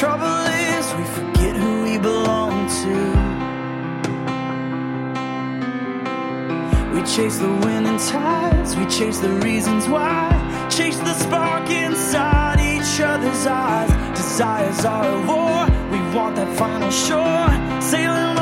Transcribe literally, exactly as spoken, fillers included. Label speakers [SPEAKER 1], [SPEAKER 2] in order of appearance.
[SPEAKER 1] trouble is we forget who we belong to. We chase the wind and tides, we chase the reasons why, chase the spark inside each other's eyes. Desires are at war, we want that final shore, sailing